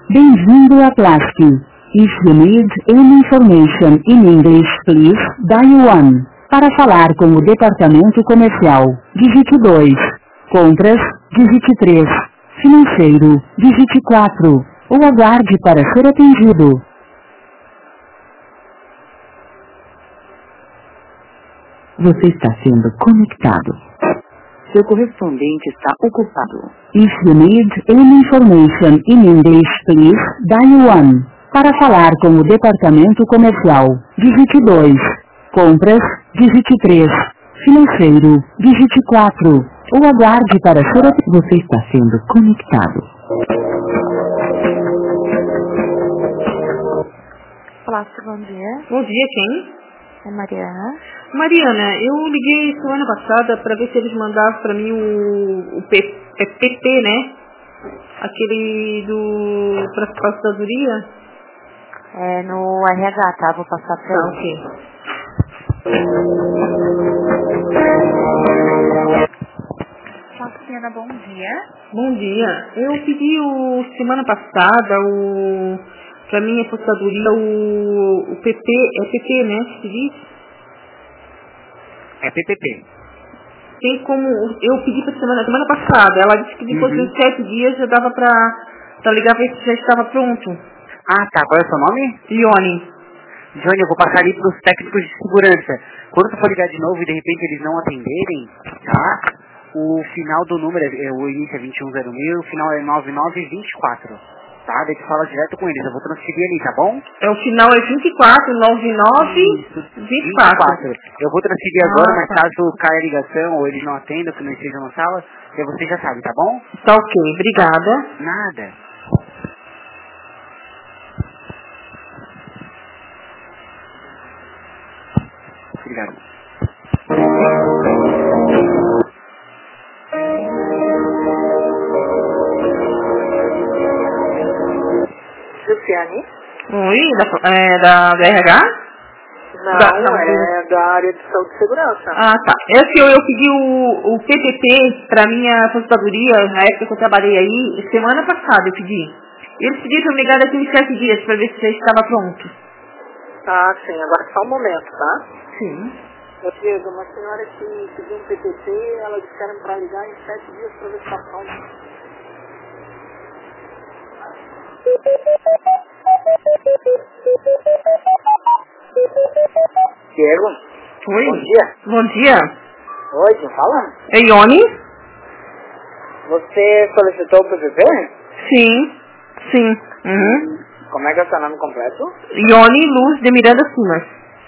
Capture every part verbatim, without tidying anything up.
Bem-vindo a Plastic. If you need any information in English, please dial one. Para falar com o departamento comercial, digite dois. Compras, digite três. Financeiro, digite quatro. Ou aguarde para ser atendido. Você está sendo conectado. Seu correspondente está ocupado. If you need any information in English, please dial one. Para falar com o departamento comercial, digite dois. Compras, digite três. Financeiro, digite quatro. Ou aguarde para ser atendido. Você está sendo conectado. Plástico, bom dia. Bom dia, quem? É Mariana. Mariana, eu liguei semana passada para ver se eles mandavam para mim o, o P, é P P, né? Aquele do para a aposentadoria. É no R H, tá? Vou passar para Ah, ele. ok. Fabiana, bom dia. Bom dia. Eu pedi o semana passada o para minha aposentadoria o, o P P, é P P, né? Que se diz? É P P P. Tem como, eu pedi para semana, semana passada, ela disse que depois Uhum. de sete dias já dava para pra ligar ver se já estava pronto. Ah, tá. Qual é o seu nome? Ione. Johnny, eu vou passar ali para os técnicos de segurança. Quando tu for ligar de novo e de repente eles não atenderem, tá? O final do número, é, o início é vinte e um zero mil, o final é nove nove dois quatro. Tá? Daí tu fala direto com eles, eu vou transferir ali, tá bom? É, o final é vinte e quatro, noventa e nove, Isso, vinte e quatro. Eu vou transferir Ah, agora, mas tá. caso caia a ligação ou eles não atendam, que não estejam na sala, aí você já sabe, tá bom? Tá ok, obrigada. Nada. Obrigado. Luciane? Oi, da, é, da, da R H? Não, Da- não, é da área de saúde e segurança. Ah, tá. É que eu, eu pedi o, o P P P para minha aposentadoria, na época que eu trabalhei aí, semana passada eu pedi. Eles pediram para eu ligar daqui uns sete dias para ver se já estava pronto. Ah, sim, agora só um momento, tá? Sim. Eu Diego, uma senhora que pediu um P P P, ela disseram para ligar em sete dias para ver se está pronto. Diego? Oi. Bom dia. Bom dia. Oi, quem fala? É Ione? Você solicitou o P P P? Sim. Sim. Uhum. Como é que é o seu nome completo? Ione Luz de Miranda Simas.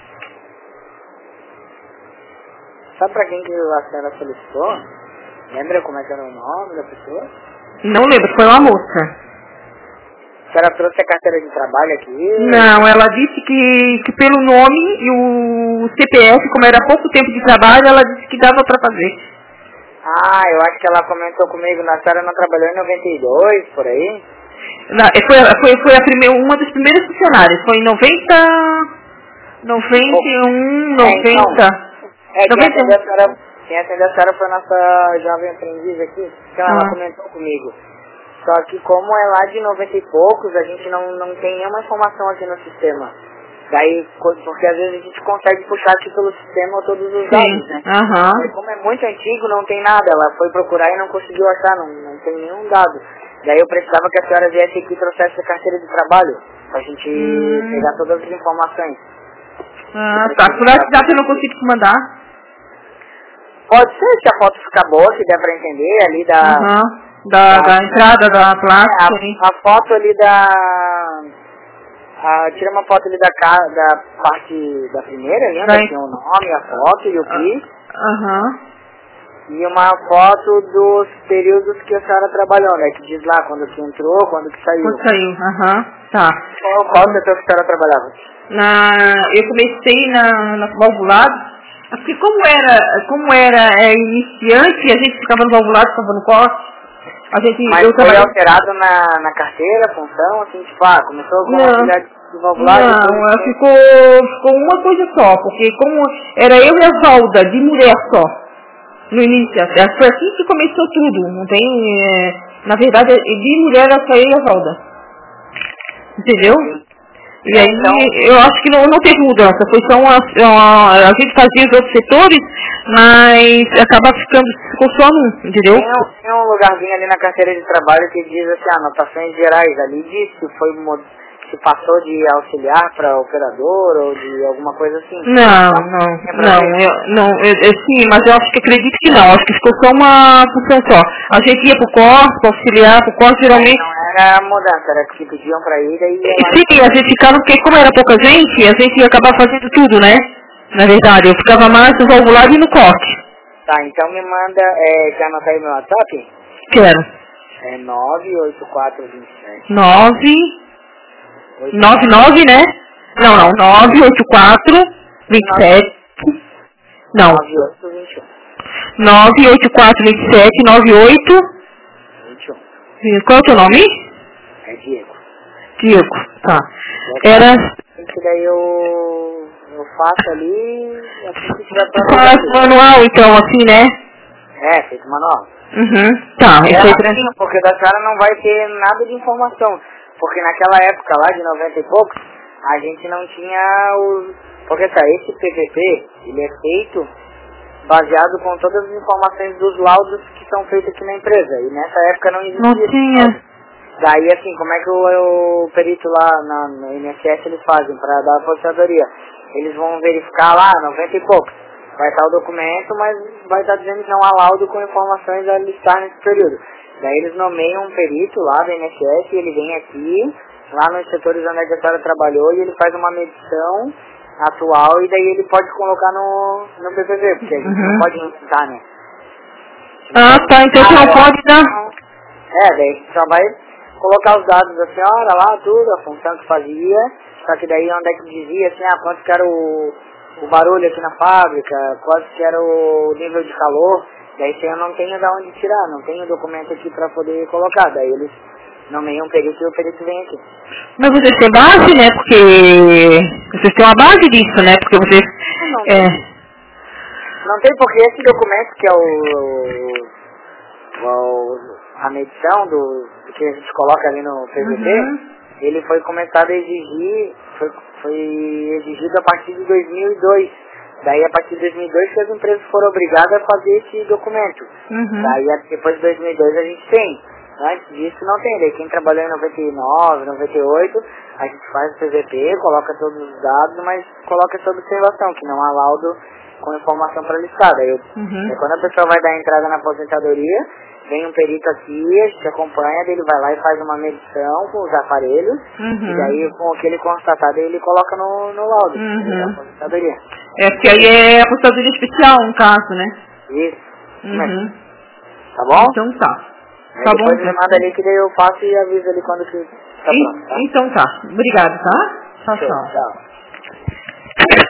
Sabe para quem que a senhora solicitou? Lembra como é que era o nome da pessoa? Não lembro, foi uma moça. A senhora trouxe a carteira de trabalho aqui? Não, ela disse que, que pelo nome e o C P F, como era pouco tempo de trabalho, ela disse que dava pra fazer. Ah, eu acho que ela comentou comigo, na senhora não trabalhou em noventa e dois, por aí? Na- Foi, foi, foi a primeira, uma das primeiras funcionárias, foi em noventa, noventa e um, noventa. É, quem noventa e um. atendeu a senhora, quem atendeu a senhora foi a nossa jovem aprendiz aqui, que ela Ah. comentou comigo. Só que como é lá de noventa e poucos, a gente não, não tem nenhuma informação aqui no sistema. Daí, co- porque às vezes a gente consegue puxar aqui pelo sistema todos os dados, né? Aham. Mas como é muito antigo, não tem nada. Ela foi procurar e não conseguiu achar, não, não tem nenhum dado. Daí eu precisava que a senhora viesse aqui e trouxesse a carteira de trabalho, pra gente Hum. pegar todas as informações. Ah, tá. Por WhatsApp eu não consigo te mandar. Pode ser, se a foto ficar boa, se der pra entender, ali da... Aham. Da, da entrada da É, plástica. hein? a, a foto ali da... A, tira uma foto ali da, ca- da parte da primeira, lembra? Da- Tem o nome, a foto e o PIS. Aham. E uma foto dos períodos que a senhora trabalhou, né? Que diz lá quando que entrou, quando que saiu. Quando saiu, aham. Tá. Qual, qual setor que a senhora trabalhava? Na, eu comecei na, na valvulado, porque como era, como era é, iniciante, a gente ficava no valvulado, ficava no corte. A gente, Mas eu foi trabalhei... alterado na, na carteira, função, assim, tipo, ah, começou com Não. uma atividade do valvulado. Não, depois- ela ficou, ficou uma coisa só, porque como era eu e a Valda, de mulher só, no início, foi assim que começou tudo, não tem, é, na verdade, de mulher era só eu e a Valda. entendeu? E aí, então, eu acho que não, não teve mudança, foi só uma, uma, a gente fazia os outros setores, mas acaba ficando, ficou só um, entendeu? Tem um, tem um lugarzinho ali na carteira de trabalho que diz assim, anotações gerais, ali diz que foi, se passou de auxiliar para operador ou de alguma coisa assim. Não, não, não, eu, não eu, eu, sim, mas eu acho que acredito que não, acho que ficou só uma função só. A gente ia pro corpo, para auxiliar, pro corpo geralmente... Não era mudança, era que pediam para ir, daí... Sim, a gente ficava, porque como era pouca gente, a gente ia acabar fazendo tudo, né? Na verdade, eu ficava mais no valvulado e no corte. Tá, então me manda, é, quer anotar aí meu WhatsApp? Quero. É nove oito quatro dois sete. nove... nove nove, né? Não, não, nove oito quatro dois sete. Não. nove oito dois um. nove oito quatro dois sete nove oito vinte e um. Qual é o teu nome? É Diego. Diego, tá. Era... Isso daí eu, eu faço ali, assim que tiver Tu faz manual, então, assim, né? É, feito manual. Uhum, tá. É Esse aí... assim, porque da senhora não vai ter nada de informação. Porque naquela época lá, de noventa e poucos, a gente não tinha os... Porque tá, esse P V P, ele é feito baseado com todas as informações dos laudos que são feitos aqui na empresa. E nessa época não existia. Não tinha. Daí, assim, como é que o, o perito lá na, no I N S S eles fazem para dar a aposentadoria? Eles vão verificar lá, noventa e poucos. Vai estar o documento, mas vai estar dizendo que não há laudo com informações a listar nesse período. Daí eles nomeiam um perito lá do I N S S, e ele vem aqui, lá nos setores onde a senhora trabalhou, e ele faz uma medição atual, e daí ele pode colocar no, no P P V, porque a gente Uhum. não pode inventar, né? Ah, tá, então você não pode dar... É, daí a gente só vai colocar os dados da senhora lá, tudo, a função que fazia, só que daí onde é que dizia, assim, ah, quanto que era o, o barulho aqui na fábrica, quanto que era o nível de calor, daí eu não tenho de onde tirar, não tenho documento aqui pra poder colocar, daí eles nomeiam um perito e o perito vem aqui. Mas vocês têm base, né? Porque vocês têm uma base disso, né? Porque vocês... Não, É... não tem, porque esse documento que é o, o a medição do, do que a gente coloca ali no P V P, Uhum. ele foi começado a exigir, foi, foi exigido a partir de dois mil e dois. Daí a partir de dois mil e dois que as empresas foram obrigadas a fazer esse documento. Uhum. Daí depois de dois mil e dois a gente tem. Antes disso não tem. Daí quem trabalhou em noventa e nove, noventa e oito, a gente faz o P V P, coloca todos os dados, mas coloca essa observação, que não há laudo com informação para listar. Daí, eu, Uhum. daí quando a pessoa vai dar entrada na aposentadoria, vem um perito aqui, a gente acompanha, daí ele vai lá e faz uma medição com os aparelhos, Uhum. e daí com o que ele constatar, daí ele coloca no, no laudo Uhum. da aposentadoria. É, porque aí é aposentadoria especial, um caso, né? Isso. Uhum. Tá bom? Então tá. Aí Tá depois bom. me manda ali que daí eu faço e aviso ali quando que tá E- pronto, tá? Então tá. Obrigado, tá? Tchau, Show, tchau. tchau.